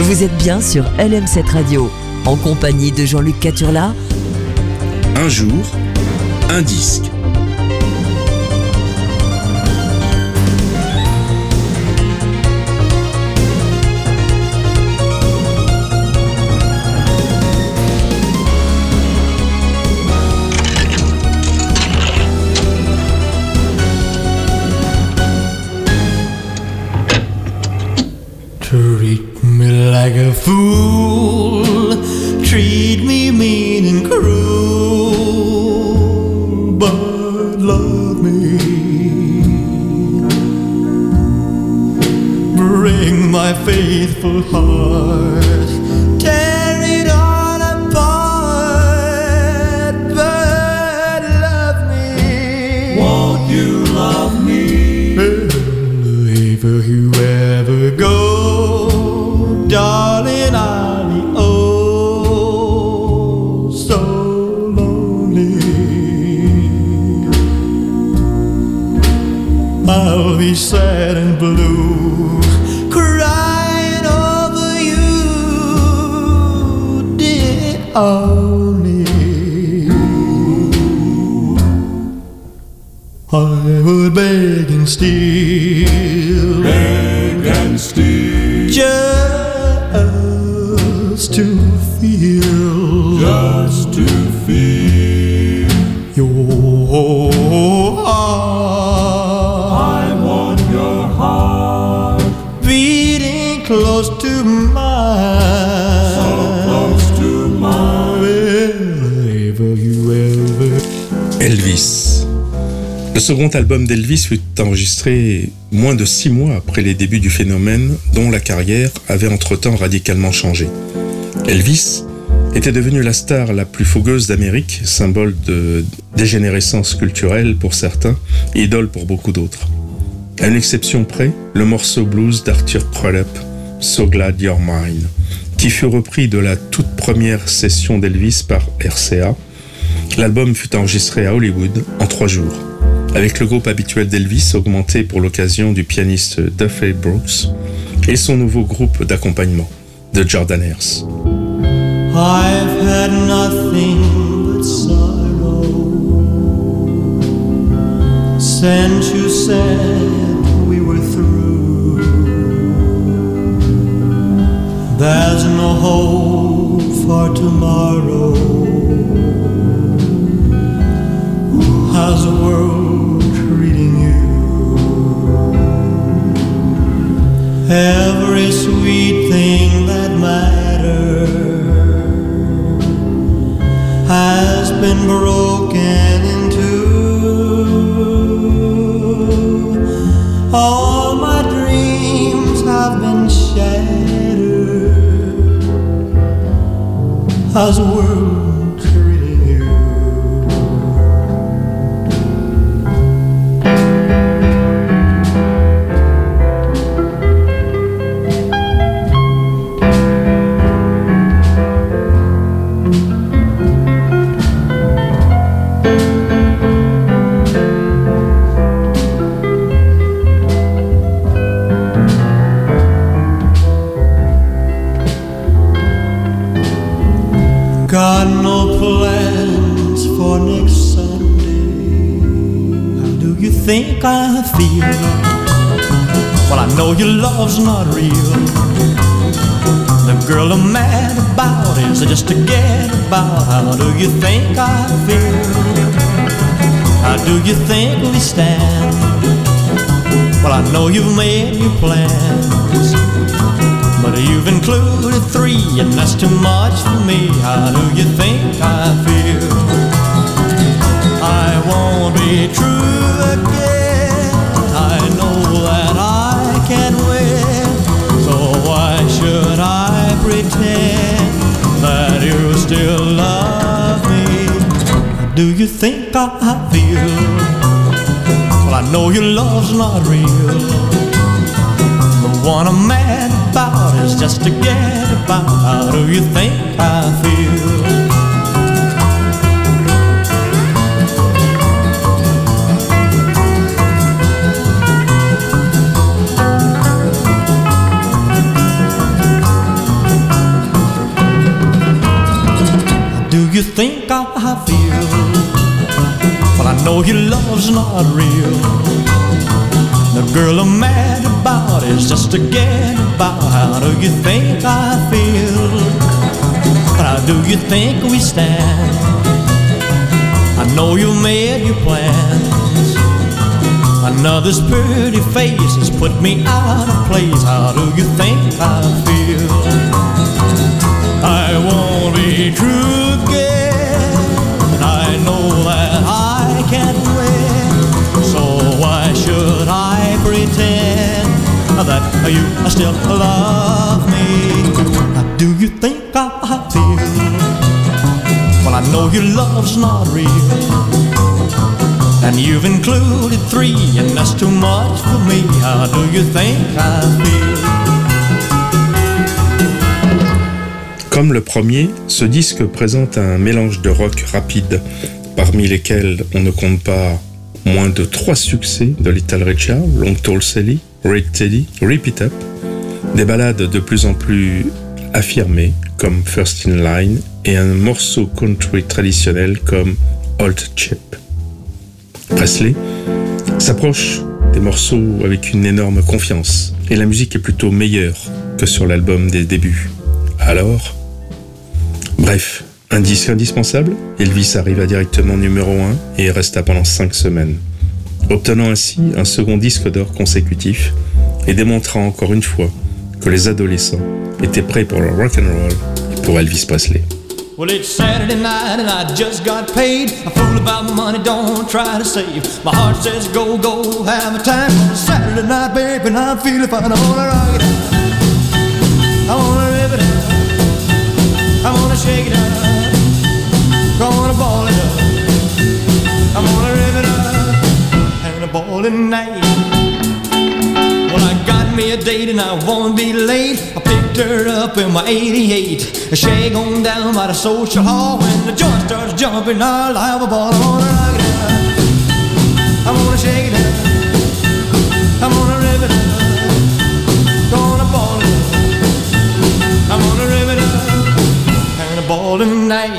Vous êtes bien sur LM7 Radio, en compagnie de Jean-Luc Caturla. Un jour, un disque. Treat me like a fool, treat me mean and cruel, but love me. Bring my faithful heart, tear it all apart, but love me. Won't you love me? If you ever go, darling, I'll be oh so lonely. I'll be sad and blue, crying over you, dear only. I would beg and steal, just to feel your heart. I want your heart beating close to mine, so close to mine. Wherever you ever. Elvis. Le second album d'Elvis fut enregistré moins de 6 mois après les débuts du phénomène, dont la carrière avait entre-temps radicalement changé. Elvis était devenu la star la plus fougueuse d'Amérique, symbole de dégénérescence culturelle pour certains, idole pour beaucoup d'autres. À une exception près, le morceau blues d'Arthur Crudup, So Glad You're Mine, qui fut repris de la toute première session d'Elvis par RCA. L'album fut enregistré à Hollywood en 3 jours, avec le groupe habituel d'Elvis augmenté pour l'occasion du pianiste Duffy Brooks et son nouveau groupe d'accompagnement, The Jordanaires. I've had nothing but sorrow since you said we were through. There's no hope for tomorrow. How's the world treating you? Every sweet thing that matters has been broken into. All my dreams have been shattered. How's the world treating you? Got no plans for next Sunday. How do you think I feel? Well, I know your love's not real. The girl I'm mad about is just to get about. How do you think I feel? How do you think we stand? Well, I know you've made your plans, but you've included 3, and that's too much for me. How do you think I feel? I won't be true again. I know that I can win. So why should I pretend that you still love me? How do you think I feel? Well, I know your love's not real. The one I'm mad about is just to get about. How do you think I feel? you think I feel? Well, I know your love's not real. The girl I'm mad about is just to get about. How do you think I feel? How do you think we stand? I know you made your plans. Another's pretty face has put me out of place. How do you think I feel? I won't be true again. I know that I can't win. So why should I pretend that you still love me? How do you think I feel? Well, I know your love's not real. And you've included 3, and that's too much for me. How do you think I feel? Comme le premier, ce disque présente un mélange de rock rapide, parmi lesquels on ne compte pas moins de 3 succès de Little Richard, Long Tall Sally, Red Teddy, Rip It Up, des ballades de plus en plus affirmées comme First in Line et un morceau country traditionnel comme Old Chip. Presley s'approche des morceaux avec une énorme confiance et la musique est plutôt meilleure que sur l'album des débuts. Alors, bref, un disque indispensable, Elvis arriva directement numéro 1 et resta pendant 5 semaines, obtenant ainsi un second disque d'or consécutif et démontrant encore une fois que les adolescents étaient prêts pour le rock'n'roll et pour Elvis Presley. Well, it's Saturday night and I just got paid. A fool about money, don't try to save. My heart says go, go, have a time. It's Saturday night, baby, and I'm feeling fine. I wanna rock it out, I wanna rip it out, I wanna shake it out, gonna ball it up, I wanna rip it out, and a ball at night. Well, I got me a date and I won't be late. I picked her up in my 88. Shag on down by the social hall. When the joint starts jumping, I'll have a ball. I wanna rock it out, I wanna shake it out, I wanna rip it out, gonna ball it up, I wanna rip it out, and a ball tonight.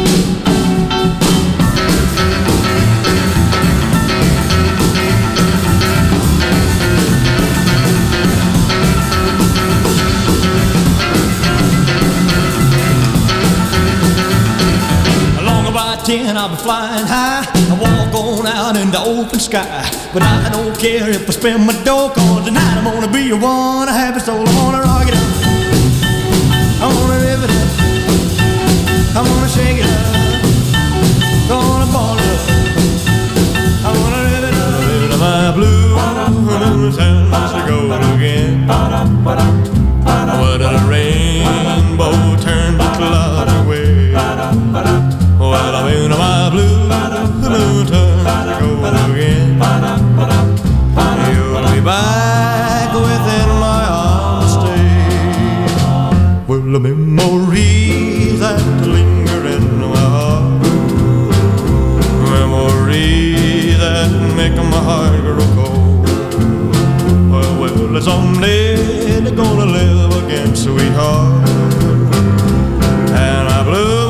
I'll be flying high, I walk on out in the open sky. But I don't care if I spend my dough, cause tonight I'm gonna be a one, a happy soul. I wanna rock it out, I wanna rip it up, I wanna shake it up, gonna ball it up, I wanna rip it up. Into my blue turns to gold again. What a rainbow turns to clouds away. Well, I'm in my blue moon turns to gold again. You'll be back within my arms, stay. Well, the memories that linger in my heart, memories that make my heart grow cold. Well, someday they're gonna live again, sweetheart. And I blew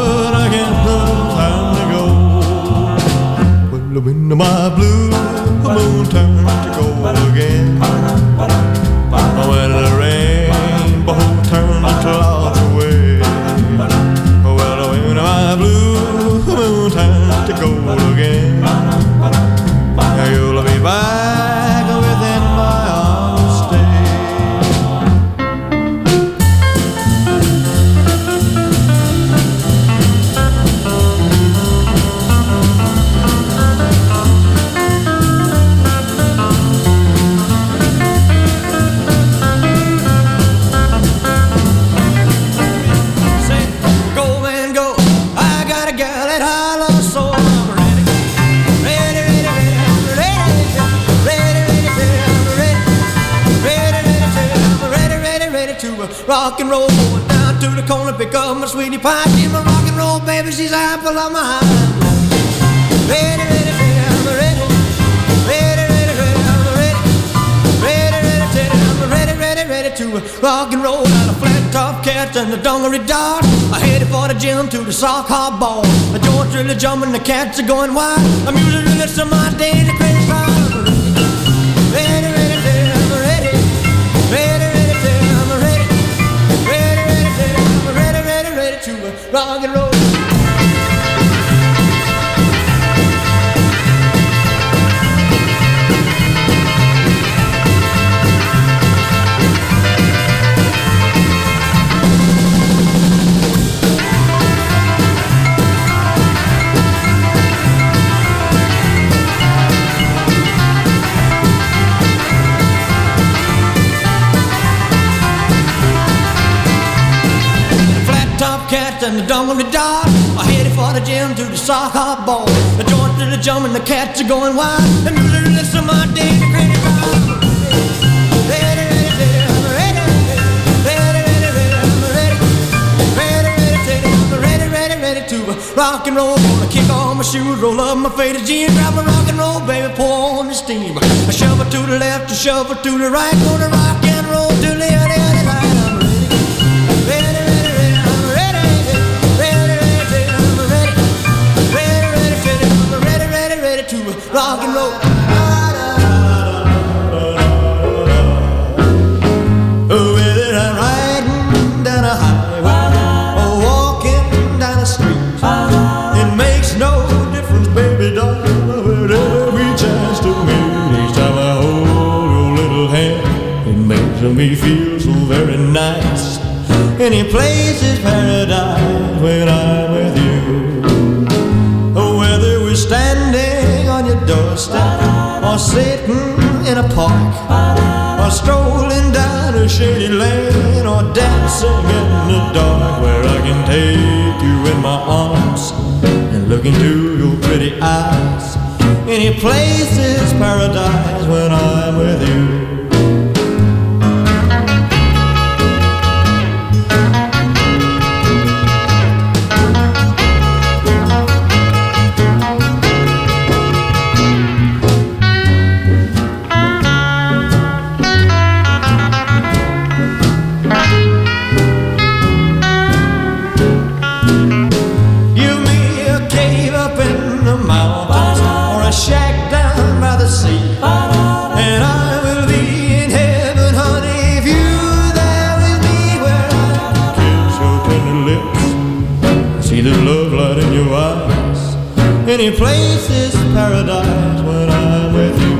when my blue moon turns to gold again. When the rainbow turns to clouds away. Well, when my blue moon turns to gold again, you'll be back within my arms, stay. Rock and roll, going down to the corner, pick up my sweetie pie. She's my rock and roll baby, she's the apple of my eye. Ready, ready, ready, I'm ready. Ready, ready, ready, I'm ready. Ready, ready, ready, I'm ready, ready, ready to rock and roll. Down the flat top cats and the dungaree dogs. I headed for the gym to the sock hop ball. The joints really jumping, the cats are going wild. The music really some my days, the crazy crowd. Ready, ready, ready, I'm ready. Ready, ready, ready, I'm ready. Ready, ready, ready, I'm ready, ready, ready to rock and roll. And the dungaree dog. I headed for the gym to the sock hop ball. The joints are jumping, the cats are going wild. The music lifts of my day, the crazy crowd. Ready, ready, ready, I'm ready. Ready, ready, ready, I'm ready. Ready, ready, ready, I'm ready, ready, ready to rock and roll. Gonna kick off my shoes, roll up my faded jeans, grab my rock and roll, baby, pour on the steam. I shove it to the left, I shove it to the right, gonna rock and roll to the other right. I'm ready, ready. Rock and roll. Whether I'm riding down a highway or walking down a street, it makes no difference, baby doll. Every chance to meet, each time I hold your little hand, it makes me feel so very nice. Any place is paradise when I'm with you. Whether we're standing on your doorstep or sitting in a park or strolling down a shady lane or dancing in the dark, where I can take you in my arms and look into your pretty eyes. Any place is paradise when I'm with you. Any place is paradise when I'm with you.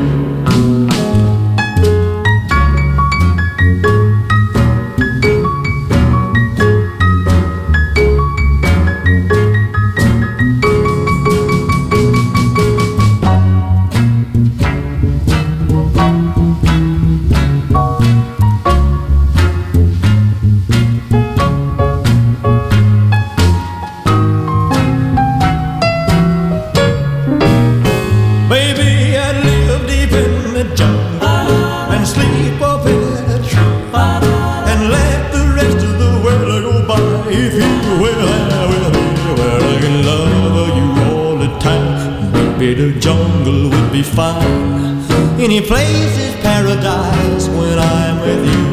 Any place is paradise when I'm with you.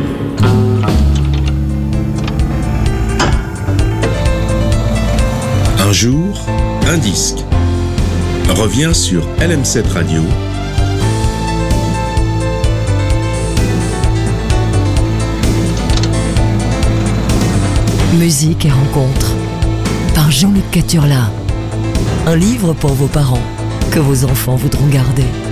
Un jour, un disque revient sur LM7 Radio. Musique et rencontres par Jean-Luc Caturla. Un livre pour vos parents que vos enfants voudront garder.